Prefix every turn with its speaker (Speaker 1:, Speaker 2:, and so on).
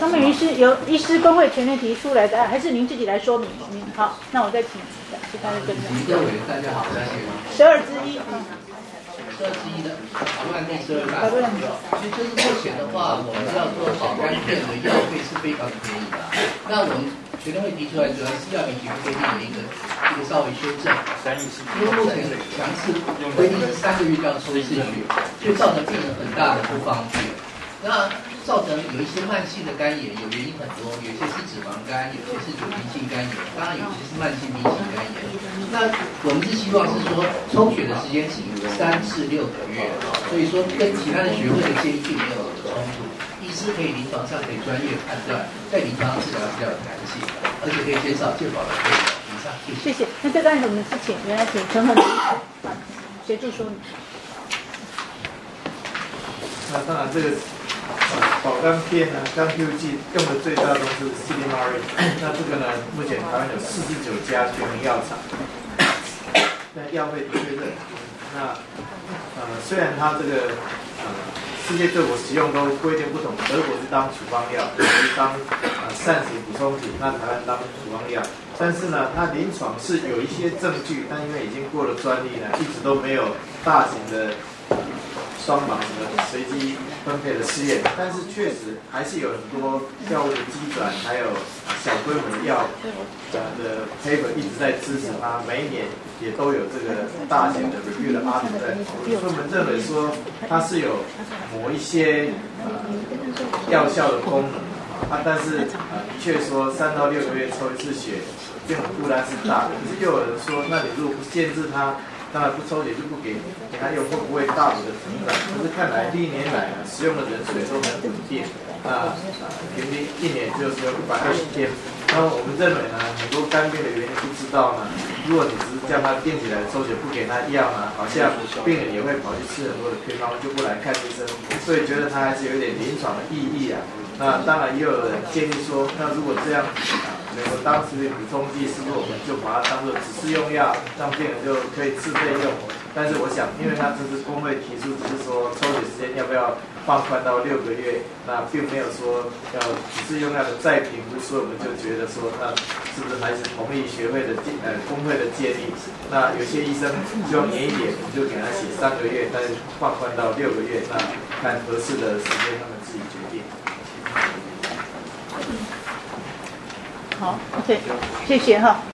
Speaker 1: 张美医师由医师工会全面提出来的，还是您自己来说明？好，那我再请其他的跟进。
Speaker 2: 各位大家好，大家
Speaker 1: 12之一。
Speaker 2: 12之一的法官第12大。其实就是目前的话，我们要做保肝片的药费是非常便宜的。那我们全会提出来，主要是药品局规定的一个稍微修正。因为目前强制规定是3个月就要抽1次血，所以造成病人很大的不方便。那造成有一些慢性的肝炎，有原因很多，有些是脂肪肝，有些是酒精性肝炎，当然有些是慢性B型肝炎。那我们是希望是说抽血的时间只3至6个月，所以说跟其他的学会的建议并没有冲突。医师可以临床上可以专业判断，在临床上治疗比较有弹性，而且可以减少健保的费用。以上，
Speaker 1: 谢谢。那这个案子我们是请原来请陈恒协助说明。
Speaker 3: 那当然这个。保肝片呢，肝 Q 剂用的最大宗是 Silymarin， 那这个呢，目前台湾有49家全民药厂，那药费的确是，那虽然它这个世界各国使用都规定不同，德国是当处方药，是当膳食补充品，那台湾当处方药，但是呢，它临床是有一些证据，但因为已经过了专利呢，一直都没有大型的。双盲什么随机分配的试验，但是确实还是有很多药物的机转，还有小规模的药的 paper 一直在支持它，每一年也都有这个大型的 review 的 article 在讨论，所以我们认为说它是有某一些药效的功能但是的确说3到6个月抽1次血，这种负担是大的。可是又有人说，那你如果不限制它。当然不抽血就不给他用，会不会大幅的成长？可是看来历年来使用的人数也都很稳定，平均1年就是有120天。那我们认为呢，很多肝病的原因不知道呢。如果你只是叫他定起来抽血，不给他药呢，好像病人也会跑去吃很多的偏方，就不来看医生。所以觉得他还是有点临床的意义啊。那当然也有人建议说，那如果这样美国当时的补充剂是不是我们就把它当作只是用药，让病人就可以自费用？但是我想，因为他这是工会提出，只是说抽血时间要不要放宽到6个月，那并没有说要只是用药的再评估，所以我们就觉得说，那是不是还是同意学会的工会的建议？那有些医生希望严一点，我们就给他写3个月，但是放宽到6个月，那看合适的时间他们自己决定。
Speaker 1: 好 ，OK， 谢谢哈。